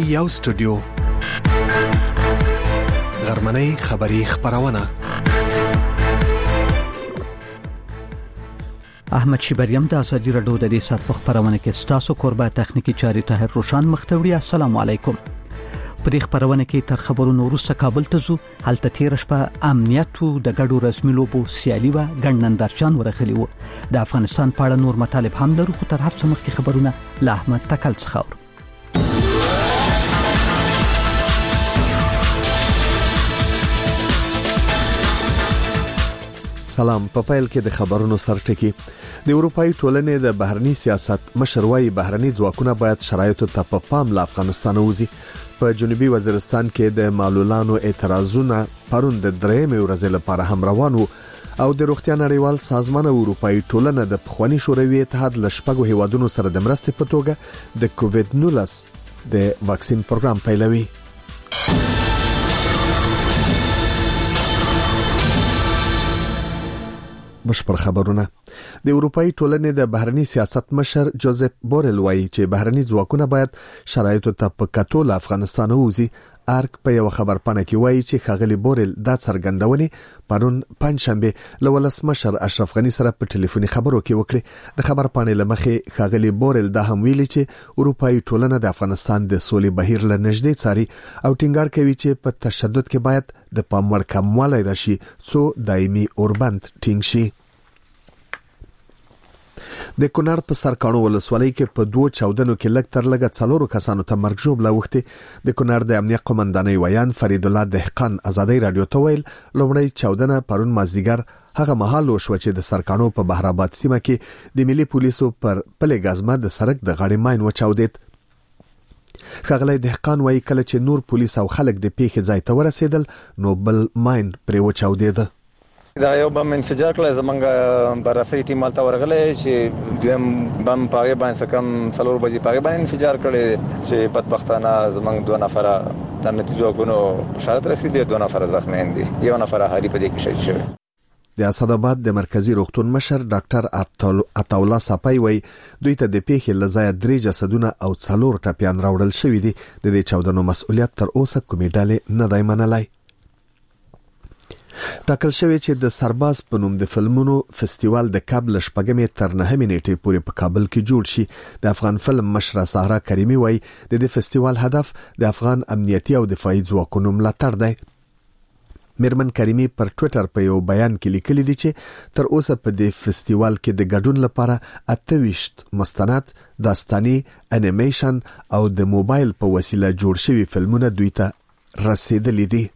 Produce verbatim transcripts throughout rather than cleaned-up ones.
یو سټوډیو غرمنۍ خبری خبرونه. احمد شیبریم د ازادي رادیو د دې سات په خبرونه کې ستاسو قربا تخنیکی چاري طاهر روشان مختوری. السلام علیکم. په دې خبرونه کې تر خبرونو وروسته کابل ته ځو. هلته تیر شپه امنیتو د ګډو رسمي لوبو سیالي و ګڼنندارچان ورغلي وو. د افغانستان په اړه نور مطالب هم لرو، خو تر هر څه مخکې خبرونه له احمد تکل څخه اورو. سلام. په پیل کې د خبرونو سرټکی. د اروپאי ټولنې د بهرني سیاست مشروعي بهرني ځواکونه باید شرایطو ته په پام له افغانستان وځي. په جنوبي وزیرستان کې د معلولانو اعتراضونه پرون د درېمې ورځې لپاره هم روان وو او د روغتیا نړیوال سازمان او اروپאי ټولنه د پخوانی شوروي اتحاد له شپږو هیوادونو سره د مرستې په توګه د کووید نولس د واکسین پروګرام پیلوي. بشپړ خبرونه. د اروپאי ټولنې د بهرني سیاست مشر جوزف بورل وایي چې بهرني ځواکونه باید شرایطو ته په کتو له افغانستان وځي. ارک په یو خبرپاڼه کې وایي چې خاغلی بورل دا څرګندونې پرون پنځشنبه له ولسمشر اشرف غنی سره په ټلیفوني خبرو کې وکړي. د خبرپاڼې لمخې خاغلی بورل دا هم ویلي چې اروپאי ټولنه د افغانستان د سولې بهیر له نږدې څاري او ټینګار کوي چې په تشدد کې باید د پام وړ کموالی راشي څو دایمي اوربند ټینګ شي. د کونړ په سرکانو ولسوالۍ کې په دوه چاودنو کې لږ تر لږه څلورو کسانو ته مرګ ژوبله وخته. د کونړ د امنیت قومندانۍ ویان فرید الله دهقان ازادي رادیو ته ویل لومړی چاودنه پرون مازدیګر هغه مهال وشو چې د سرکانو په بهرآباد سیمه کې د ملي پولیسو پر پلې غازمه د سړک د غاړې ماین وچاودید. خغلی دهقان وایي کله چې نور پولیس او خلک د پیښې ځای ته ورسېدل نو بل ماین پرې وچاودید. دا یو بم انفجار کړل زمونږ براسي ټیم مالته ورغله چې دویم بم پاګې باندې سکم څلور بجې پاګې باندې انفجار کړي چې بدبختانه زمونږ دوه نفر د نتیجو غونو شاهد رسیدي، دوه نفر زخمی دي، یو نفر حالي په دې کې شهید شوی. د اسداباد د مرکزی روغتون مشر ډاکټر عطاولا صاپای وای دوی ته د پیښې لزای درې جسدونه او څلور ټپيان راوړل شوې دي. د دې چاودنو مسؤلیت تر اوسه کومې ډلې نه دی منلای. ټاکل شوی چې د سرباز په نوم د فلمونو فستیوال د کابل شپږمې تر نهمې نیټې پورې په کابل کې جوړ شي. د افغان فلم مشره سهرا کریمی وای د دې فستیوال هدف د افغان امنیتي او دفاعي ځواکونو ملاتړ دی. میرمن کریمی پر ټوئیټر په یو بیان کې لیکلي دي چې تر اوسه په دې فستیوال کې د ګډون لپاره اته ویشت مستند، داستاني، انیمیشن او د موبایل په وسیله جوړ شوي فلمونه دوی ته رسیدلي دي.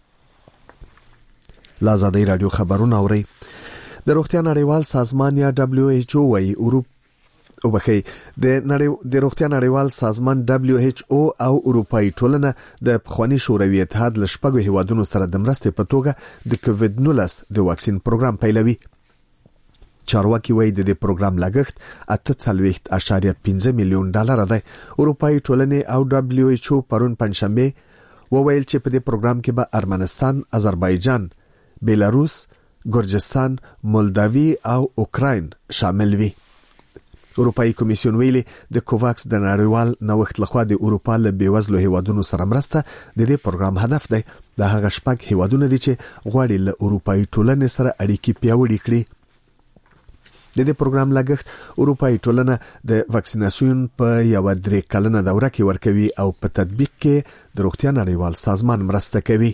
لازادي رادیو خبرونه اوري. د روغتیا نړیوال سازمان یا دبليو ایچ او وايي اروپ او بخي د نړۍ د روغتیا نړیوال سازمان دبليو ایچ او او اروپאי ټولنه د پخوانی شوروي اتحاد له شپږو هیوادونو سره د مرستې په توګه د کووید نولس د واکسین پروګرام پیلوي. چارواکي وایي د دې پروګرام لګښت اته څلوېښت اعشاریه پنځه میلیون ډالر دی. اروپאי ټولنه او دبليو ایچ او پرون پنځشنبه وویل چې په دې پروګرام کې به ارمنستان، آذربایجان، بیلاروس، ګرجستان، مولداوی او اوکراین شامل وي. اروپאי کمیسیون ویلي د کوواکس د نړیوال نوښت لخوا د اروپا له بیوزلو هیوادونو سره مرسته د دې پروګرام هدف دی. د هغه شپږ هیوادونه دي چې غواړي له اروپאי ټولنې سره اړیکې پیاوړې کړي. د دې پروګرام لګښت اروپאי ټولنه د واکسیناسیون په یو درې کلنه دوره کې ورکوي او په تطبیق کې د روغتیا نړیوال سازمان مرسته کوي.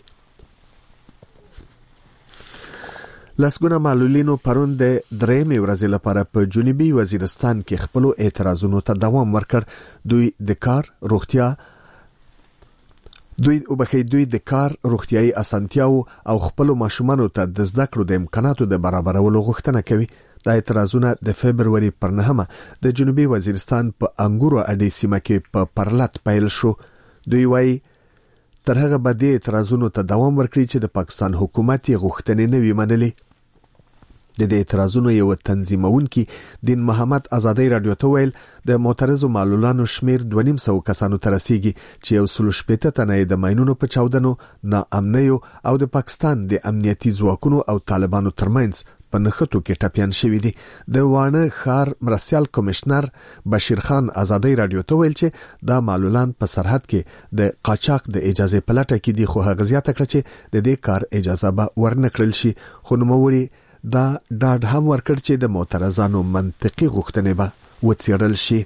لسګونه معلولینو پرون د درېمې ورځې لپاره په جنوبي وزیرستان کې خپل اعتراضونو ته دوام ورکړ. دوی د کار روغتیا دوی او بخې دوی د کار روغتيایي اسانتیاو او خپل ماشومانو ته د زده کړو د امکاناتو د برابرولو غوښتنه کوي. دا اعتراضونه د فبرवरी پر نهمه د جنوبي وزیرستان په انګورو اډې سیمه کې په پرلط پیل شو. دوی وایي تر هغه به د اعتراضونو ته دوام ورکړي چې د پاکستان حکومت یې غوښتنې نه وي منلې. د دې اعتراضونو یو تنظیمونکي دین محمد ازادي رادیو ته ویل د معترضو معلولانو شمیر دوه نیم سو کسانو ته رسیدي چې یو سل شپږ تنه د ماینونو په چاودنو، ناامنیو او د پاکستان د امنیتي ځواکونو او طالبانو ترمنځ په نښتو کې ټپيان شوی دي. د وانه خار مرستيال کمشنر بشیر خان ازادي رادیو ته ویل چې دا معلولان په سرحد کې د قاچاق د اجازه پلټه کې دي، خو هغه زیاته کړ چې د دې کار اجازه به ورنکړل شي. خو نوموړي دا ډاډ هم ورکړ چې د معترضانو منطقي غوښتنې به وڅېړل شي.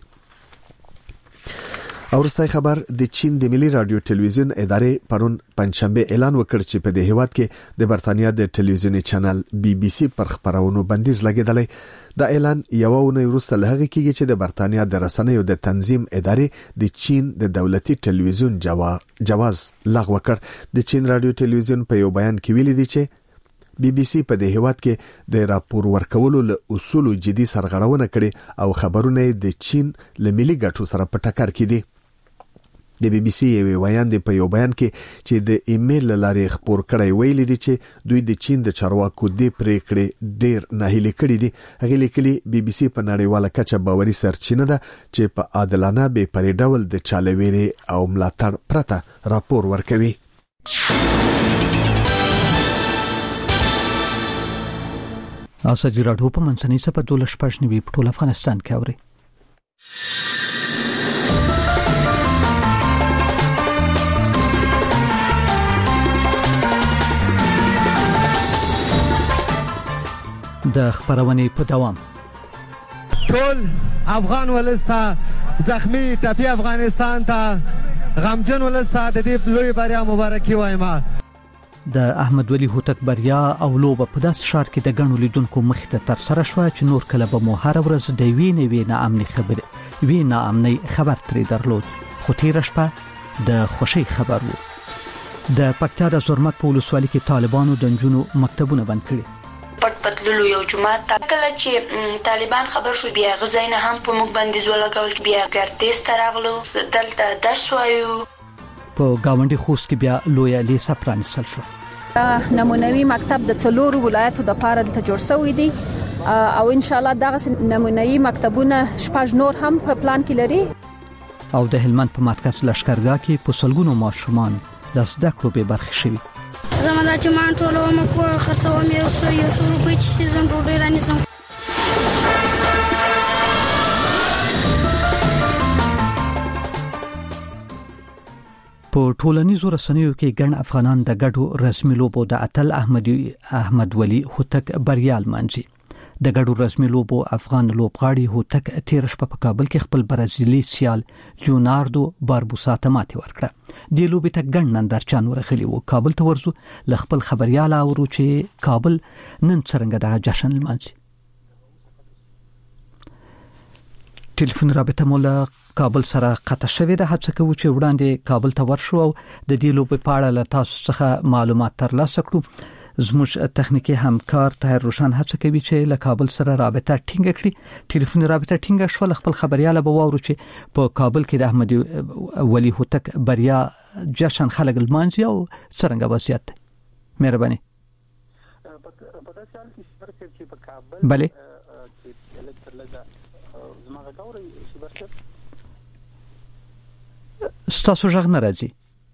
اورستای خبر د چین د ملي رادیو ټلویزیون ادارې پرون پنځشنبه اعلان وکړ چې په دې هیواد کې د برتانیا د ټلویزیوني چینل بي بي سي پر خبرونو بندیز لګیدلی. دا اعلان یو ونه وروسته له هغه کېږي چې د برتانیا د رسنیو د تنظیم ادارې د چین د دولتي ټلویزیون جواز لغوه کړ. د چین رادیو ټلویزیون په یو بیان کې ویلي دی چې بي بي سي په دې هیواد کې د راپور ورکولو له اصولو جدي سرغړونه کړي او خبرونه د چین له ملي ګټو سره په ټکر کې دي. د بي بي سي یو ویان دی په یو بیان کې چې د ایمیل لارې خبر کړی ویل دي چې دوی د چین د چارواکو د پریکړې ډیر ناهیلي کړي دي. هغه لیکلي بي بي سي په نړیواله کچه باوري سرچینه ده چې په عادلانه بې پرې ډول د چالويري او ملاتړ پرته راپور ورکوي. اساجي راډیو په منځنۍ سپه دولس پښنوي په ټول افغانستان کې اوري. د خبرونې په دوام ټول افغان ولستا زخمی ټپي افغانستان ته غمجن ولستا د دې لوی بریا مبارکي وایم. د احمد ولی هوتک بریا او لوبه په داس شهر کې د غنو لیدونکو مخ ته تر سره شو چې نور کله به مو هر ورځ د وینې وینې امني خبره وینې امني خبر ترې درلود، خو تیر شپه د خوشي خبر وو. د پکتیا د زرمت په ولسوالۍ کې طالبانو د جنونو مکتبونه بند کړي. پټ پټلو یو جماعت ته کله چې طالبان خبر شو بیا غزاینه هم په موږ باندې زولګول بیا ګرتیس تراغلو دلته درس وایو. په گاونډي خوست کې بیا لوی لیسه پرانیستل شو. نمونوي مکتب د څلور ولایتو د پاره ته جوړ شوی دی او ان شاء الله دغه نمونوي مکتبونه شپږ نور هم په پلان کې لري. او د هلمند په مرکز لشکرګاه کې په سلګونو ماشومان د زده کړو به برخه شوي. زموږ د چمان ټولو مکو خرڅوم یو څو یو څو روپۍ چې سیزن ډوډۍ رانیسم. په ټولنیزو رسنیو کې ګڼ افغانان د ګډو رسمي لوبو د اتل احمد احمد ولی هوتک بریا لمانځي. د ګډو رسمي لوبو افغان لوبغاړي هوتک تیر شپه په کابل کې خپل برازیلي سیال لیوناردو باربوسا ته ماتې ورکړه. د لوبې ته ګڼ نندارچیان ورغلي وو. کابل ته ورځو ل خپل خبريال اورو چې کابل نن څنګه د جشن لمانځي. ټلیفون رابطه مولا کابل سره قطع شوې ده. هڅه کوو چې وړاندې کابل ته ورشو او د دې لوبې په اړه له تاسو څخه معلومات ترلاسه کړو. زموږ تخنیکی همکار طاهر روشن هڅه کوي چې له کابل سره رابطه ټینګ کړي. ټلیفون رابطه ټینګ شو. خپل خبريال به وورو چې په کابل کې د احمد ولی هوتک بریا جشن خلک لمانځي او څنګه وضعیت. مهرباني. بله ستاسو ژغ نه راځي.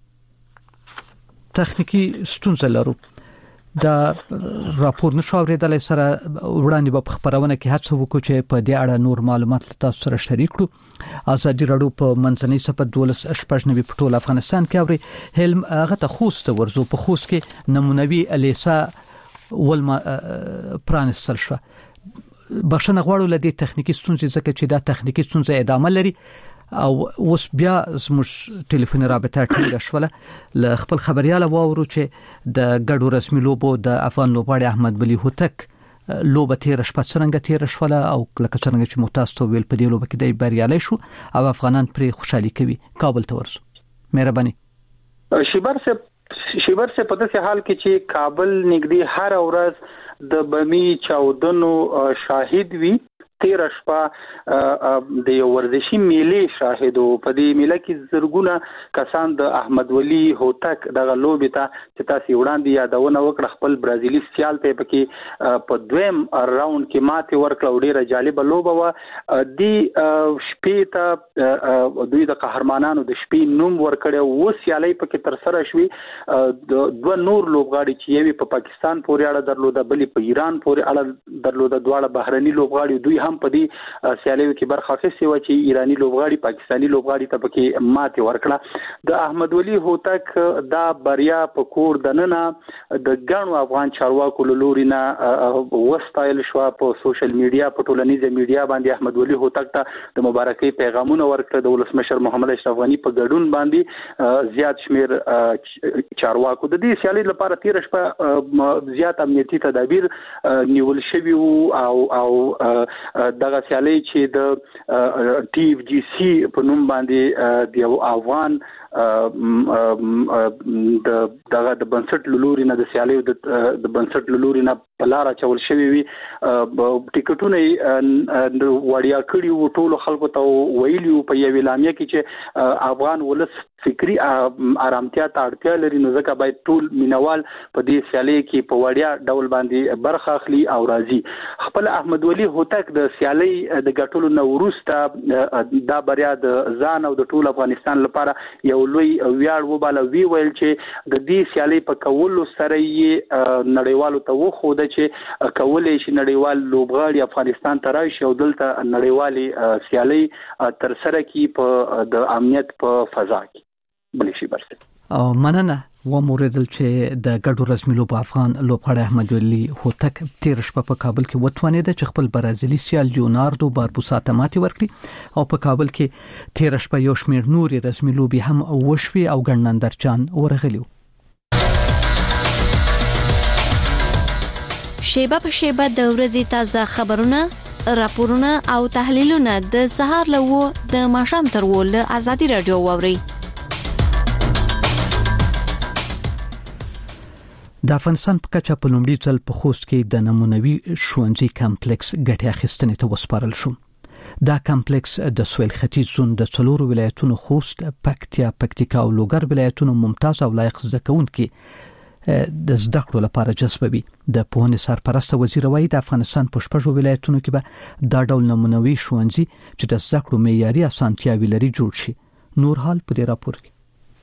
تخنیکی ستونزه لرو. دا راپور نشو اوریدلای سره وړاندې په خبرونه کې هڅه وکړو چې په دې اړه نور معلومات تاسو سره شریک کړو. ازادي راډیو په منځنۍ سپه دولس شپږنوي په ټول افغانستان کې اوري. هلم هغه ته خوست ورزو په خوست کې نمونوي الیسا ولما پرانستل شو. بخښنه غواړو لدې تخنیکی ستونزې ځکه چې دا تخنیکی ستونزې ادامه لري او اوس بیا زموږ ټلیفون رابطه ټینګه شوله. ل خپل خبريال وورو چې د ګډو رسمي لوبو د افغان لوبغاړي احمد ولی هوتک لوبه تیر شپه څنګه تیر شوله او لکه څنګه چې متاسو ویل په دې لوبه کې د بریالي شو او افغانان پرې خوشحالي کوي. کابل ته ورسو. مهرباني. شیبر سے شیبر سے په داسې حال کې چې کابل نګدي هر ورځ د بمی چاودنو شاهد وي تیر شپه د یو ورزشي میلې شاهدو. په دې میله کې زرګونه کسان د احمد ولی هوتک دغه لوبې ته چې تاسو وړاندې یادونه وکړه خپل برازیلي سیال ته پکې په دویم راوند کې ماتې ورکړه او ډیره جالبه لوبه وه. د شپې ته دوی د قهرمانانو د شپې نوم ورکړی و سیالۍ پکې ترسره شوې. دوه نور لوبغاړي چې یوې په پاکستان پورې اړه درلوده بلې په ایران پورې اړه درلوده دواړه بهرني لوبغاړي دوی هم په دې سیالیو کې برخه اخیستې وه چې ایراني لوبغاړي پاکستاني لوبغاړي ته پکې ماتې ورکړه. د احمد ولی هوتک دا بریا په کور دننه د ګڼو افغان چارواکو له لوري نه وستایل شوه. په سوشل میډیا په ټولنیزه میډیا باندې احمد ولی هوتک ته د مبارکۍ پیغامونه ورکړه. د ولسمشر محمد اشرف غني په ګډون باندې زیات شمیر چارواکو د دې سیالۍ لپاره تیر شپه زیات امنیتي تدابیر نیول شوي وو او او دغه سیالۍ چې د ټي اف جی سی په نوم باندې د یو افغان د دغه د بنسټ لوري نه د سیالیو د بنسټ لوري نه په لار چول شوی وي. ټیکټونه وړیا کړي وو ټولو خلکو ته ویلي وو په یو اعلامیه کې چې افغان ولس فکری آرامتیا ته اړتیا لري نو ځکه باید ټول مینوال په دې سیالۍ کې په وړیا ډول باندې برخه اخلي او راځي. خپل احمد ولی هوتک د سیالۍ د ګټلو نه وروسته دا بریا د ځان او د ټول افغانستان لپاره یو لوی ویاړ وباله. وی ویل چې د دې سیالۍ په کولو سره یې نړیوالو ته وښوده چې کولای شي نړیوال لوبغاړي افغانستان ته راشي او دلته نړیوالې سیالۍ ترسره کړي په د امنیت په فضا کې. بلې شي برسه او مننه و موردل چې د ګډو رسمي لوب افغان لوبغاړی احمد ولی هوتک تیر شپه په کابل کې وتوانید چې خپل برازیلي سیال لیوناردو باربوسا ته ماتې ورکړي او په کابل کې تیر شپه یو شمېر نوري رسمي لوبي هم وشوي او ګڼ نندرچان ورغلي. شیبه په شیبه د ورځې تازه خبرونه راپورونه او تحلیلونه د سهار لوو د ماښام تر ول ازادي رادیو ووري. د افغانستان په کچه په لومړي ځل په خوست کې د نمونوي ښوونځي کمپلیکس ګټه اخیستنې ته وسپارل شو. دا کمپلیکس د سویل ختیځ زون د څلورو ولایتونو خوست، پکتیا، پکتیکا او لوګر ولایتونو ممتاز او لایق زده کوونکي د زده کړو لپاره جذبوي. د پوهنې سرپرست وزیر وايي د افغانستان په شپږو ولایتونو کې به دا ډول نمونوي ښوونځي چې د زده کړو معیاري اسانتیاوي لري جوړ شي. نور حال په دې راپور کې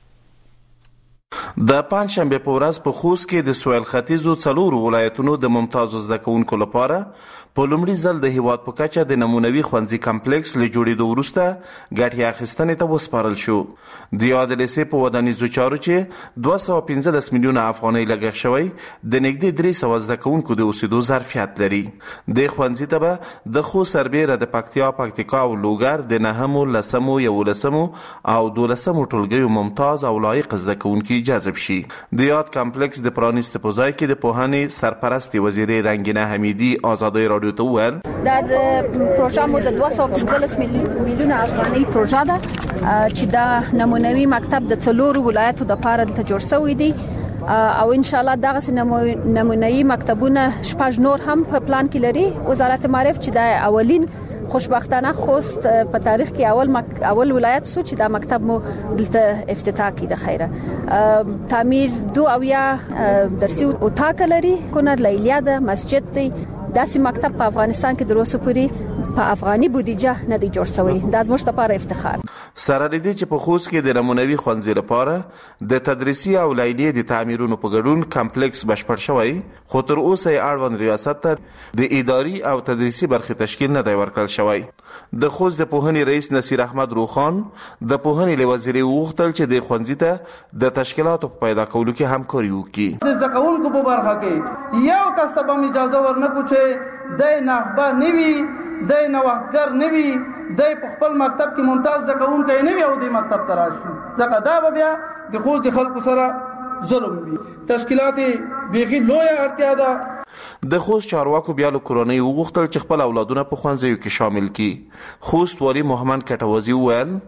د پنځشنبه په ورځ په خوست کې د سویل ختیځو څلورو ولایتونو د ممتازو زده کوونکو لپاره په لومړي ځل د هیواد په کچه د نمونوي ښوونځي کمپلیکس له جوړېدو وروسته ګټې اخیستنې ته وسپارل شو. د یاد لیسې په ودانیزو چارو چې دوه سوه پنځلس میلیونه افغانۍ لګښت شوی د نږدې درې سوه زده کوونکو د اوسېدو ظرفیت لري. د ښوونځي ته به د خوست سربیره د پکتیا، پکتیکا او لوګر د نهمو، لسمو، یولسمو او دولسمو ټولګیو ممتاز او لایق زده کوونکي جذب شي. د یاد کمپلیکس د پرانیست په ځای کې د پوهنې سرپرست وزیرې رنگینه حمیدي آزادۍ رادیو ته وویل دا د پروژه مو د دوه سوه پنځلس میلیونه افغانۍ پروژه ده چې دا نمونوي مکتب د څلورو ولایتو د پاره ته جوړ شوی دی او ان شاء الله دغه نمونوي مکتبونه شپږ نور هم په پلان کې لري. وزارت معارف چې دا اولین خوشبختانه خوست په تاریخ کې اول مک... اول ولایت سو چې دا مکتب مو دلته افتتاح کړي د خیره. تعمیر دو او یا درسي اتاق لري، کونر لیلیا ده، مسجد دی. داسې مکتب په افغانستان کې دروسه پوری په افغاني بودیجه نه دی جوړ شوی. دا زموږ لپاره افتخار. سره دې چې په خوست کې د نمونوي ښوونځي لپاره د تدریسي او لیلیې د تعمیرونو په ګډون کمپلیکس بشپړ شوی، خو تر اوسه یې اړوند ریاست ته د اداري او تدریسي برخې تشکیل نه دی ورکړل شوی. د خوست د پوهنې رئیس نصیر احمد روخان د پوهنې له وزیر وغوښتل چې د ښوونځي ته د تشکیلاتو په پیدا کولو کې همکاري وکړي. د زده کوونکو په برخه کې یو کس ته به اجازه ورنکړو چې د نخبه نوي د نوښتګر نوي د په خپل مکتب کې ممتاز زده کوونکی نوي او د مکتب ته راشي، ځکه دا به بیا د خوست د خلکو سره ظلم وي. تشکیلات بیخي لویه اړتیا ده. د خوست چارواکو بیا له کورنۍ وغوښتل چې خپل اولادونه په ښوونځیو کې شامل کړي. خوست والي محمد کټوازي وویل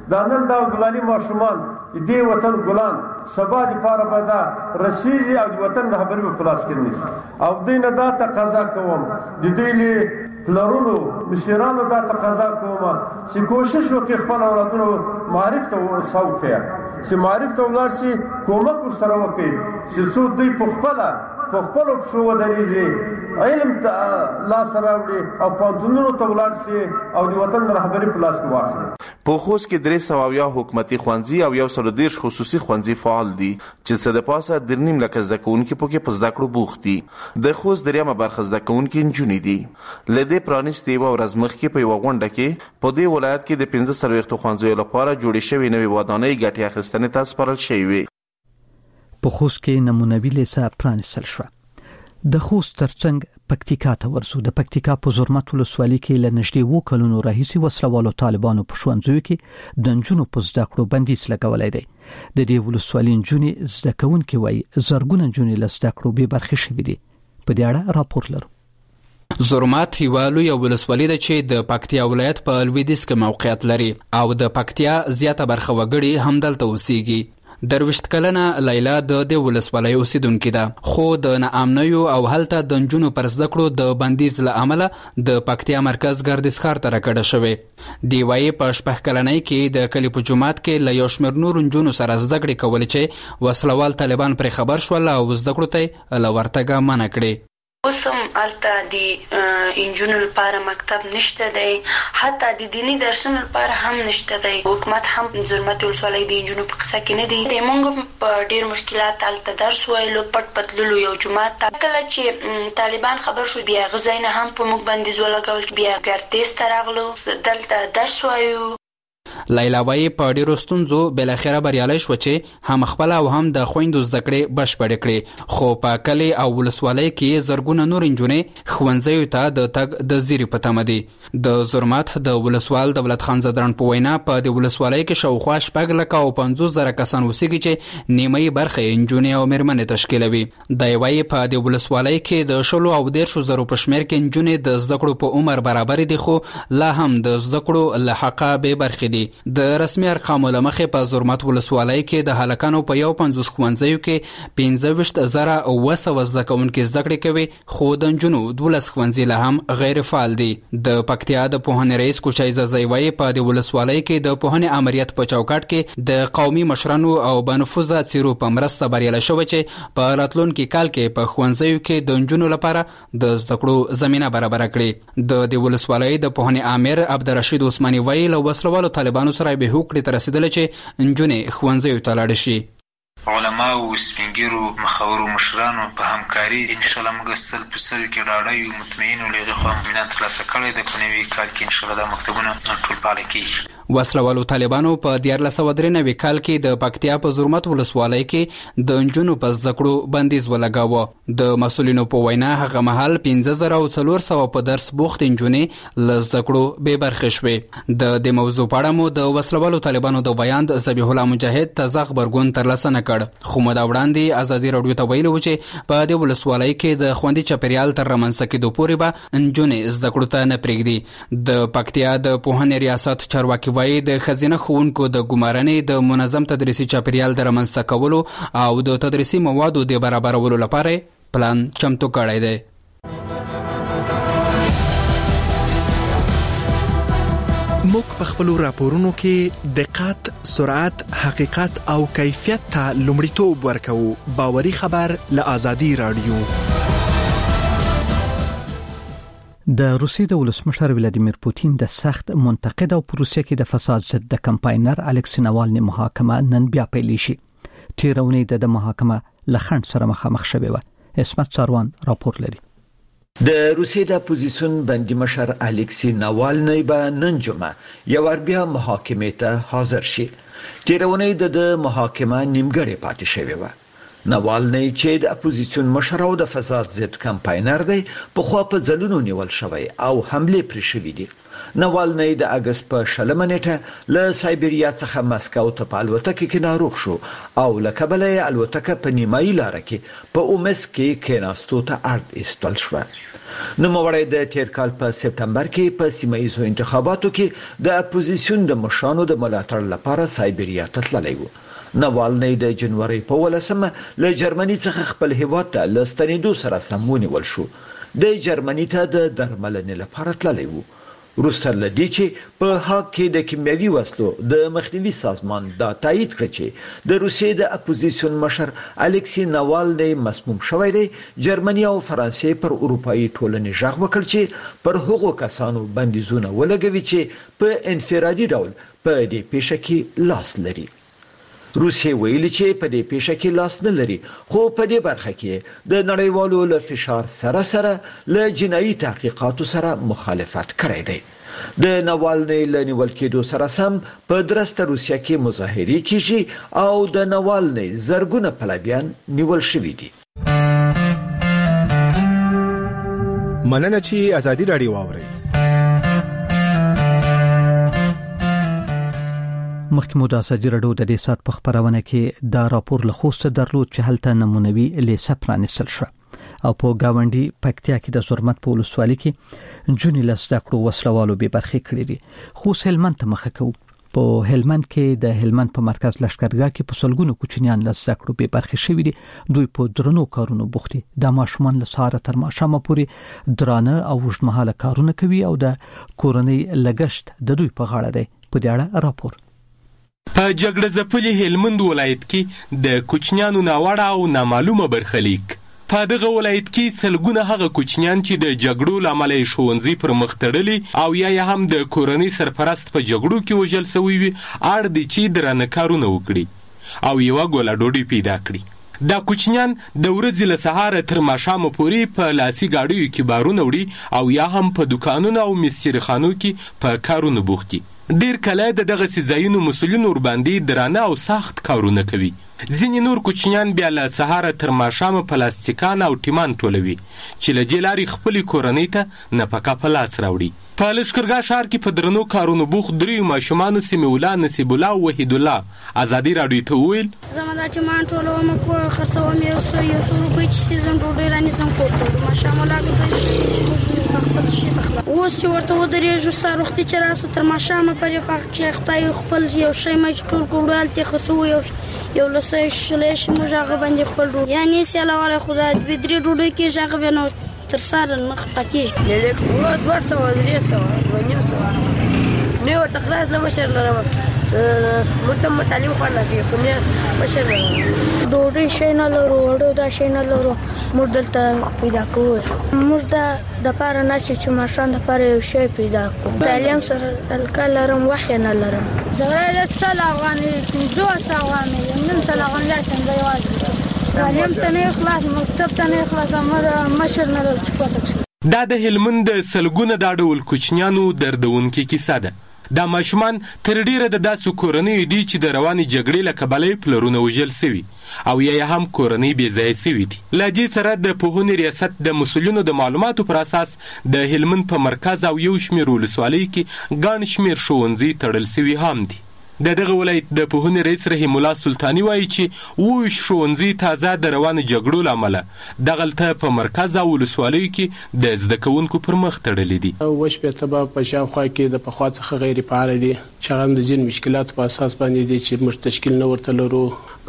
دا نن دا ګلالي ماشومان دې وطن ګلان سبا لپاره به دا رسیږي او د وطن رهبري په لاس کې نیسي او دوی نه دا تقاضا کوم د دوی له پلرونو مشرانو دا تقاضا کوم چې کوشش وکړي خپل اولادونو معرف ته وسوکړي چې معرف ته ولاړ شي کومک ورسره وکړي چې څو دوی په خپل په خپل پښو ودرېږي علم ته لاس راوړي او پوهنتونونو ته ولاړ شي او د وطن رهبري په لاس کې واخلي. په خوست کې درې سوه اویا حکومتي ښوونځي او یو سل دېرش خصوصي ښوونځي فعال دي چې څه د پاسه درې نیم لکه زده کوونکي پکې په زده کړو بوخت دي. د خوست دریمه برخه زده کوونکي نجونې دي. له دې پرانیستې یوه ورځ مخکې په یوه غونډه کې په دې ولایت کې د پنځه څلوېښتو ښوونځیو لپاره جوړې شوې نوې ودانۍ ګټې اخیستنې ته سپارل شوې وې. په خوست کې نمونوي لیسه پرانیستل شوه. د خوست ترڅنګ پکتیکا ته ورسو. د پکتیکا په زرمت ولسوالۍ کې له نږدې اووه کلونو راهیسې وسلوالو طالبانو په ښوونځیو کې د نجونو په زده کړو بندیز لګولی دی. د دې ولسوالۍ نجونې زده کوونکې وایي زرګونه نجونې له زده کړو بې برخې شوي دي. په دې اړه راپور لرو. زرمت یوه لویه ولسوالي ده چې د پکتیا ولایت په لویدیځ کې موقعیت لري او د پکتیا زیاته برخه وګړي همدلته اوسیږي. درویشت کلنه لیلا د دې ولسوالۍ اوسیدونکې ده، خو د ناامنیو او هلته د نجونو پر زده کړو د بندیز له امله د پکتیا مرکز ګردیز ښار ته راکډه شوې. دی وایي په شپږ کلنۍ کې د کلي په جومات کې له یو شمېر نورو نجونو سره زده کړې کولې چې وسلوال طالبان پرې خبر شول او زده کړو ته له ورتګه منع کړې. اوس هم هلته د انجونو لپاره مکتب نشته دی، حتی د دیني درسونو لپاره هم نشته دی. حکومت هم زرمت ولسوالۍ د انجونو په قصه کې نه دی. موږ په ډېر مشکلات هلته درس ویلو، پټ پټ تللو یو جومات ته. کله چې طالبان خبر شو بیا هغه ځای نه هم په موږ بندیز ولګول، بیا ګردیز ته راغلو، دلته درس وایو. لیلا وایي په ډېرو ستونزو بالاخره بریالی شوه چې هم خپله او هم د خویندو زده کړې بشپړې کړې، خو په کلي او ولسوالۍ کې زرګونه نور نجونې ښوونځیو ته د تګ د زیري په تمه دي. د زرمت د ولسوال دولت خان زدران په وینا په د ولسوالۍ کې شاوخوا شپږ لکه او پنځوس زره کسان اوسېږي چې نیمه یې برخه یې نجونې او مېرمنې تشکیلوي. دی وایي په د ولسوالۍ کې د شلو او دېرشو زرو په شمېر کې نجونې د زده کړو په عمر برابرې دي، خو لا هم د زده کړو له حقه بې برخې دي. د رسمي ارقامو له مخې په زرمت ولسوالۍ کې د هلکانو په یو پنځوس ښوونځیو کې پنځه ویشت زره اوه سوه زده کوونکي زده کړې کوي، خو د نجونو دولس ښوونځي لا هم غیر فعال دي. د پکتیا د پوهنې رئیس کوچای زرزی وایي په د ولسوالۍ کې د پوهنې امریت په چوکاټ کې د قومي مشرانو او بنفوذه څیرو په مرسته بریالی شوی چې په راتلونکي کال کې په ښوونځیو کې د نجونو لپاره د زده کړو زمینه برابره کړي. د د ولسوالۍ د پوهنې امیر عبدالرشید عثماني وایي له وسلوالو طالبانو سره به هوکړې ته رسېدلی چې نجونې ښوونځیو ته لاړې شي. علماو او سپینګیرو مخورو مشرانو په همکاري انشاءالله موږ سل په سل کې ډاډه یو مطمئن او لغې خو اطمینان ترلاسه کړی د په نوي کال کې انشاءالله دا مکتبونه ټول فعاله کېږي. وسلوالو طالبانو په دیارلس سوه درې نوي کال کې د پکتیا په زرمت ولسوالۍ کې د نجونو په زده کړو بندیز ولګاوه. د مسؤلینو په وینا هغه مهال پنځه زره او څلور سوه په درس بوخت نجونې له زده کړو بې برخې شوې. د دې موضوع په اړه مو د وسلوالو طالبانو د بیان ذبیح الله مجاهد تازه غبرګون ترلاسه نه کړ، خو موده وړاندې ازادي راډیو ته ویلي و چې په دې ولسوالۍ کې د خوندي چاپیریال تر رامنځته کېدو پورې به نجونې زده کړو ته نه پرېږدي. د پکتیا د پوهنې ریاست چارواکي وایي د ښځینه ښوونکو د ګمارنې د منظم تدریسي چاپیریال د رامنځته کولو او د تدریسي موادو د برابرولو لپاره پلان چمتو کړی دی. موږ په خپلو راپورونو کې دقت، سرعت، حقیقت او کیفیت ته لومړیتوب ورکوو. باوري خبر له آزادي راډیو. د روسیې د ولسمشر ولادیمیر پوتین د سخت منتقد او په روسیه کې د فساد ضد د کمپاینر الکسی ناوالني محاکمه نن بیا پیل شي. تیرونی د محاکمه لخند سره مخامخ شوی و. اسمت ساروان راپور لري. د روسیې د اپوزیسیون بندي مشر الکسی ناوالني به نن جمعه یو بیا محاکمې ته حاضر شي. تیرونی د محاکمه نیمګړې پاتې شوی و. ناوالني چې د اپوزیسیون مشر او د فساد ضد کمپاینر دی په خوا په ځلونو نیول شوی او حمله پرې شوې دي. ناوالني د اگست په شلمه نیټه له سایبریا څخه مسکو ته په الوتکه کې ناروغ شو او له کبله یې الوتکه په نیمایي لاره کې په اومس کې کېناستو ته اړ ایستل شو. نوموړی د تیر کال په سپتمبر کې په سیمه ایزو انتخاباتو کې د اپوزیسیون د مشرانو د ملاتړ لپاره سایبریا ته تللی و. نوالنی د جنوري په ولسمه له جرمني څخه خپل هیواد ته له ستنېدو سره سم ونیول شو. د جرمني ته د درملنې لپاره تللی و. وروسته له دې چې په هاګ کې د کیمیاوي وسلو د مخنیوي سازمان دا تایید کړ چې د روسیې د اپوزیسیون مشر الکسی ناوالنی مسموم شوی دی، جرمني او فرانسې پر اروپایي ټولنې غږ وکړ چې پر هغو کسانو بندیزونه ولګوي چې په انفرادي ډول په دې پیښه کې لاس لري. روسیې ویلي چې په دې پیښه کې لاس نه لري، خو په دې برخه کې د نړیوالو له فشار سره سره له جنایي تحقیقاتو سره مخالفت کړی دی. د نوالنی له نیول کېدو سره سم په درسته روسیه کې مظاهرې کیږي او د نوالنی زرګونه پلویان نیول شوي دي. مننه چې ازادي راډیو واورئ. مخکې مو د ازادي راډیو د دې سات په خبرونه کې دا راپور له خوست درلود چې هلته نمونوي لیسه پرانیستل شو او په گاونډي پکتیا کې د زرمت په ولسوالۍ کې جونی لسدکړو وسلوالو به برخه کړې دي. خو هلمند ته مخه کوو. په هلمند کې د هلمند په مرکز لشکرګاه کې په سلګونو کوچنیان لسدکړو به برخه شوي دي. دوی په درنو کارونو بوختي. د ماشومان له سهار تر ماښامه پورې درانه او وژمحاله کارونه کوي او د کورنۍ لګښت د دوی په غاړه دی. په دې اړه راپور. په جګړه ځپلي هلمند ولایت کې د کوچنیانو ناوړه او نامعلومه برخلیک. په دغه ولایت کې سلګونه هغه کوچنیان چې د جګړو له امله ښوونځي پر مخ تړلي او یا هم د کورنۍ سرپرست په جګړو کې وژل شوي وي، اړ دي چې درانه کارونه وکړي او یوه ګوله ډوډۍ پیدا کړي. دا کوچنیان د ورځې له سهاره تر ماښامه پورې په لاسي ګاډیو کې بارونه وړي او یا هم په دکانونو او مستریخانو کې په کارونو بوخت دي. ډیر کله د دغه سیزاینو مسولین ور باندې درانه او سخت کارونه کوي. ځینې نور کوچنیان بیا له سهاره تر ماښامه پلاستیکان او ټیمان ټولوي چې له دې لارې خپلې کورنۍ ته نفقه په لاس راوړي. په لشکرګاه ښار کې په درنو کارونو بوخت دریو ماشومانو سمیع الله، نصیب الله او وحید الله ازادي راډیو ته وویل: زما دا ټیمان ټولوم، کور خرڅوم، یو څو یو څو روپۍ چې سیزم ډوډۍ رانیسم کور ته. ماشاءالله خپل شي تخلا اوس چې ورته ودرېږو سهار وختي چې راسو تر ماښامه پورې په هغه کې خدای خپل یو شی مې ټول کړو هلته خرڅوو یو یو لسه شلې شي موږ هغه باندې خپل ډوډۍ یعنې سیاله والا خدای دوې درې ډوډۍ کېږي هغه بیا نو تر سهاره نه پاتېږي. لیک دوه سوه درې سوه دوه نیم سوه نه ورته خلاص نه مشر لرم مرته متعلم خو نه کوي خو نه مشر لرم ډوډۍ شی نه لرو وړو دا شی نه لرو موږ دلته پیدا کوو. موږ دا د پاره نه چې ماشوم د پاره یو شی پیدا کوو. تعلیم سره الکل لرم وخت نه لرم. زغره سل افغاني پنځوس افغاني نن سل افغاني څنګه یوازې تعلیم ته نه خلاص مکتب ته نه خلاص ما مشر نه لرم چې پاتې. دا د هلمند د سلګونه دا ډول کوچنیانو دردونکې کیسه ده. دا ماشومان تر ډیره د داسې کورنیو دي چې د روانې جګړې له کبله پلرونه وژل سوي او یا هم کورنۍ بې ځایه سوي دي. له دې سره د پوهنې ریاست د مسؤلینو د معلوماتو پر اساس د هلمند په مرکز او یو شمېر ولسوالۍ کې ګڼ شمېر ښوونځي تړل سوي هم دي. د دغه ولایت د پوهنې رئیس رحیم الله سلطاني وایي چې اووه ښوونځي تازه د روانو جګړو له امله دغلته په مرکز او ولسوالیو کې د زده کوونکو پر مخ تړلي دي. اووه شپېته به په شاوخوا کې د پخوا څخه غیر فعاله دي چې هغه د ځینو مشکلاتو په اساس باندې دي چې موږ تشکیل نه ورته لرو،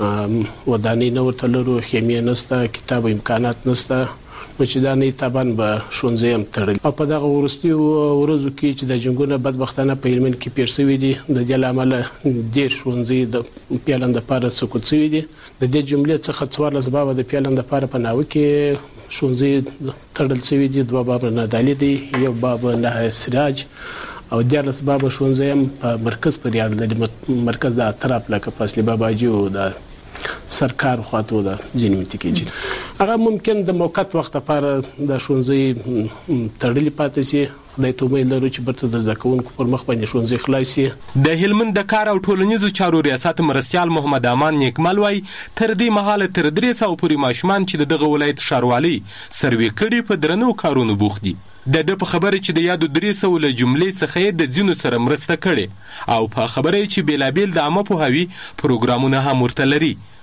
ودانۍ نه ورته لرو، خیمې نشته، کتاب امکانات نشته، چې دا نه طبعا به ښوونځي هم تړلي. او په دغه وروستیو ورځو کې چې د جنګونه بدبختانه په هلمند کې پېښ شوي دي د دې له امله ډېر ښوونځي د پیلن دپاره سقوط شوي دي. د دې جملې څخه څوارلس بابه د پیلن دپاره په ناوه کې ښوونځي تړل شوي دي، دوه بابه نادالي دي، یو بابه نه سراج او دیارلس بابه ښوونځي هم په مرکز پورې اړه لري. مرکز د اطراف لکه فاصلې باباجي او د سرکار خواته ده ځینې منطقې چې هغه ممکن د موقت وخت لپاره د ښوونځي تړلي پاتې شي. خدای ته امید لرو چې برته د زده کوونکو پر مخ باندې ښوونځي خلاص شي. د هلمند د کار او ټولنیزو چارو ریاست مرستیال محمد امان نیکمل وایي تر دې مهاله تر درې سوه پورې ماشومان چې د دغه ولایت ښاروالۍ سروې کړي په درنو کارونو بوخت دي. د ده په خبره چې د یادو درې سوو له جملې څخه یې د ځینو سره مرسته کړې او په خبره چې بېلابېل د عامه پوهاوي پروګرامونه هم ورته لري.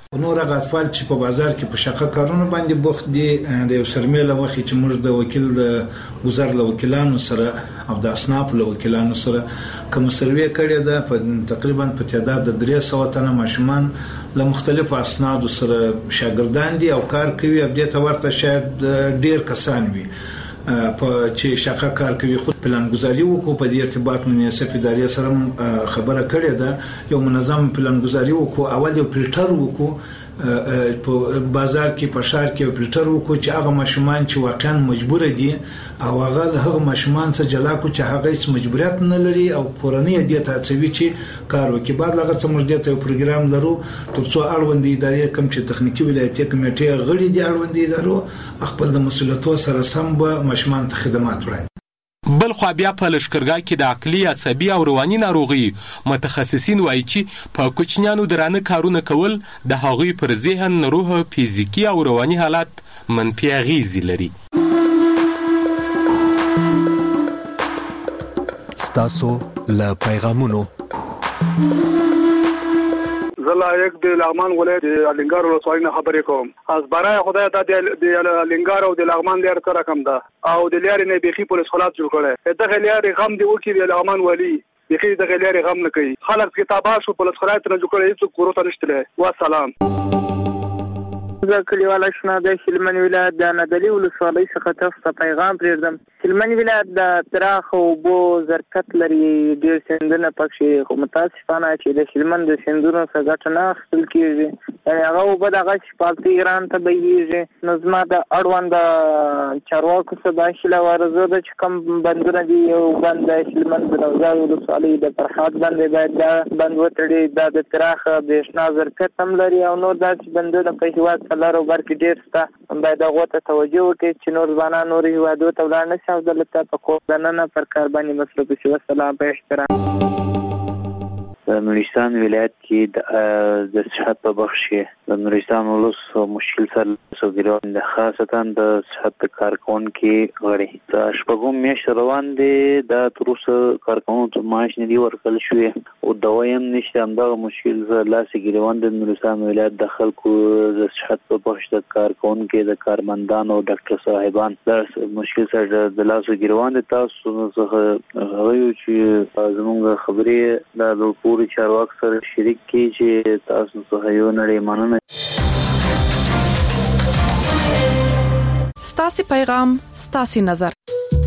نور هغه اطفال چې په بازار کې په شقه کارونه باندې بوخت دي د یو سرمېله وخت چې موږ د وکیل د وزارت له وکیلانو سره او د اسناف له وکیلانو سره کوم سروې کړی ده په تقریبا په تعداد د درې سوه تنه ماشومان له مختلفو اسنادو سره شاګردان دي او کار کوي او د ته ورته شاید ډیر کسان وي په چې شقه کار کوي. خود پلانګذاري وکړو په دې ارتباط مناسب ادارې سره خبره کړې ده یو منظم پلانګذاري وکړو اول یو فلټر وکړو په بازار کې په شهر کې فلټر وکړو چې هغه ماشومان چې واقعا مجبور دي او هغه هغه ماشومان څخه جلا کو چې هغه هیڅ مجبوریت نه لري او کورنۍ دې ته هڅوي چې کار وکړي. بعد هغه څه موږ دې ته پروګرام لرو ترڅو اړوند ادارې کوم چې تخنیکی ولایتي کمیټې غړي دي اړوند ادارو خپل د مسولیتونو سره سم به ماشومان ته خدمات وړاندې. بل خو بیا په لشکرګاه کې د عقلي عصبي او رواني ناروغي متخصصین وایي چې په کوچنیانو درانه کارونه کول د هغوی پر ذهن، روح، فزیکی او رواني حالت منفي اغیزې لري. ستاسو له پیغامونو زلا یک د لغمان ولایت الینګار ولسوالۍ نه خبرې کوم. از برای خدای ته د الینګار او د لغمان لار سره کم ده او د لارې نه بيخي پولیس خلاص جوړ کړي. دغه لارې غم دی وکي د لغمان ولی بيخي دغه لارې غم نه کوي. خلک کتابه شو پولیس خلاص نه جوړ کړي هیڅ کوروته نشته. والسلام. زه کلیواله شنه د هلمند ولایت د نادعلي ولسوالۍ څخه تاسو ته پیغام پرېږدم. هلمند ولایت د پراخ اوبو ظرفیت لري، ډېر سیندونه پکې، خو متاسفانه چې د هلمند د سیندونو څخه ګټه نه اخیستل کېږي. یعنې هغه اوبه دغه شفالتي ایران ته بهیږي. نو زما د اړوند چارواکو څخه دا هیله وارزو ده چې کوم بندونه دي، یو بند د هلمند د نوزاد ولسوالۍ د فرحات بند باید دا بند وتړي. دا د پراخ برېښنا ظرفیت هم لري او نور داسې بندونه په هېواد لارو بر کې ډېر شته. باید هغو ته توجه وکړي چې نور ځوانان نورو هېوادو ته ولاړ نه شي او دلته په کور دننه پر کار باندې مصروف شي. والسلام. په احترام. د نورستان ولایت کې د صحت په بخش کې د نورستان ولس مشکل سره سوګریان د خاصتا د صحت کارکونکو غړي د شپږم میاشت روان دي د تروسه کارکونکو معاش نه دی ورکړل شوی او دوایم نشته. همدغه مشکل سره لاس ګریوان د نورستان ولایت د خلکو د صحت په بخش د کارکونکو د کارمندانو او ډاکټر صاحبان د مشکل سره د لاس ګریوان د تاسو څخه غوښتل چې زموږ خبرې د پوری چارواک سره شریک کی چې تاسو څخه یو نړۍ مننه. ستاسو پیغام ستاسو نظر.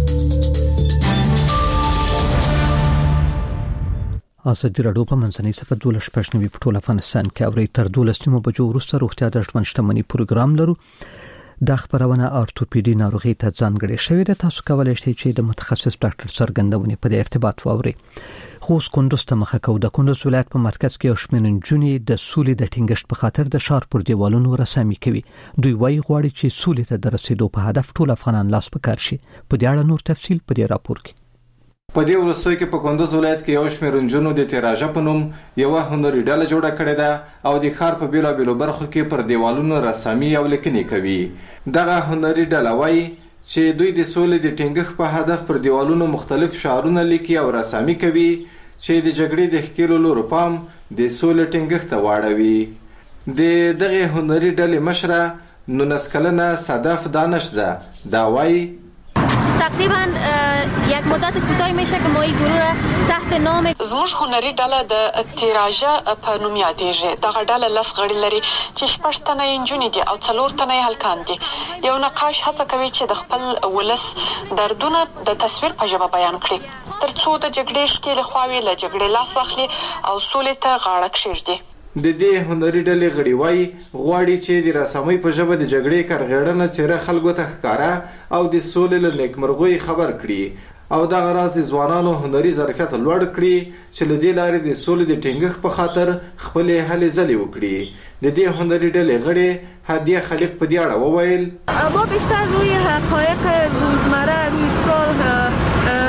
ازادي راډیو په منځنۍ صفحه دولس پښنوي په ټول افغانستان کې اوري تر دولس نیمو بجو وروسته روغتیا د ژوند شتمنۍ پروګرام لرو. د خبرونه ارتوپیډي ناروغي ته ځانګړې شوې ده. تاسو کولای شئ چې د متخصص ډاکټر څرګندونې په ارتباط واورئ. خو کندوز ته مخه کو د کندوز ولایت په مرکز کې یو شمېر نجونې د سولې د ټینګښت په خاطر د شار پر دیوالونو رسامي کوي. دوی وايي غواړي چې سولې ته د رسیدو په هدف ټول افغانان لاس پکار شي. په دې اړه نور تفصیل په دې راپور کې. په دې ورستوي کې په کندوز ولایت کې یو شمېر نجونو د تیراژه په نوم یو هنري ډله جوړه کړې ده او د ښار په بیلابیلو برخو کې پر دیوالونو رسامي او لیکنې کوي. دغه هنري ډله وايي چې دوی د سولې د ټینګښت په هدف پر دیوالونو مختلف شعارونه لیکي او رسامي کوي چې د جګړې د ښکېلو لورو پام د سولې ټینګښت ته واړوي. د دغه هنري ډلې مشره نولس کلنه صدف دانش ده. دا وايي تقریبا یک مدت کوتاهی میشه که ما این گروه را تحت نام زموږ هنري ډله د تیراژه په نوم یادېږي. دغه ډله لس غړي لري چې شپږ تنه یې نجونې دي او څلور تنه یې هلکان دي. یو نقاش هڅه کوي چې د خپل ولس دردونه د تصویر په ژبه بیان کړي تر څو د جګړې ښکېلې خواوې له جګړې لاس واخلي او سولې ته غاړه کښېږدي. د دې هنري ډلې غړي وايي غواړي چې د رسامۍ په ژبه د جګړې کارغېړنه څېره خلکو ته ښکاره او د سولې له نیکمرغۍ خبر کړي او دغه راز د ځوانانو هنري ظرفیت لوړ کړي چې له دې لارې د سولې د ټینګښت په خاطر خپلې هلې ځلې وکړي. د دې هنري ډلې غړي هدیه خلیق په دې اړه وویل ما بیشتر روی حقایق روزمره روی سال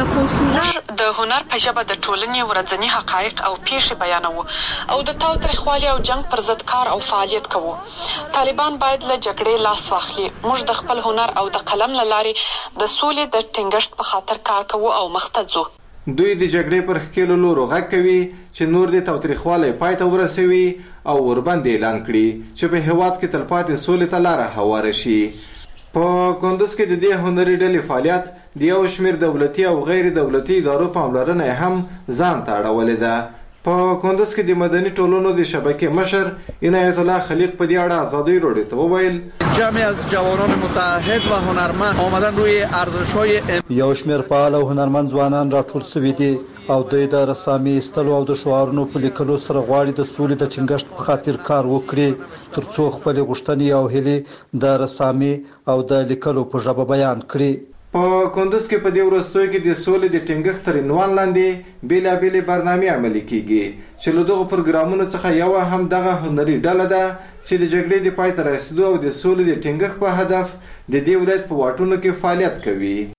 موږ د هنر په ژبه د ټولنې ورځني حقایق او پیښې بیانوو او د تاوتریخوالي او جنگ پر ضد کار او فعالیت کوو. طالبان باید له جګړې لاس واخلي. موږ د خپل هنر او د قلم له لارې د سولې د ټینګښت په خاطر کار کوو او مخ ته ځو. دوی د جګړې پر ښکېلو لورو غږ کوي چې نور د تاوتریخوالی پای ته ورسوي او ورباندې اعلان کړي چې په هېواد کې تلپاتې سولې ته لاره هواره شي. په کندوز کې د دې هنري ډلې فعالیت د یو شمېر دولتي او غیر دولتي ادارو پاملرنه هم ځان ته اړولې ده. په کندوز کې د مدني ټولنو د شبکې مشر عنایت الله خلیق په دې اړه ازادۍ راډیو ته وویل جمعی از جوانان متحد و هنرمند آمدن روی ارزش‌های یو شمېر فعال او هنرمند ځوانان راټول شوي دي او دوی د رسامي ایستلو او د شعارونو په لیکلو سره غواړي د سولې د ټینګښت په خاطر کار وکړي ترڅو خپلې غوښتنې او هیلې د رسامي او د لیکلو په ژبه بیان کړي. په کندوز کې په دې وروستیو کې د سولې د ټینګښت تر عنوان لاندې بېلابېلې برنامې عملي کیږي چې له دغو پروګرامونو څخه یوه هم دغه هنري ډله ده چې د جګړې د پای ته رسېدو او د سولې د ټینګښت په هدف د دې ولایت په واټونو کې فعالیت کوي.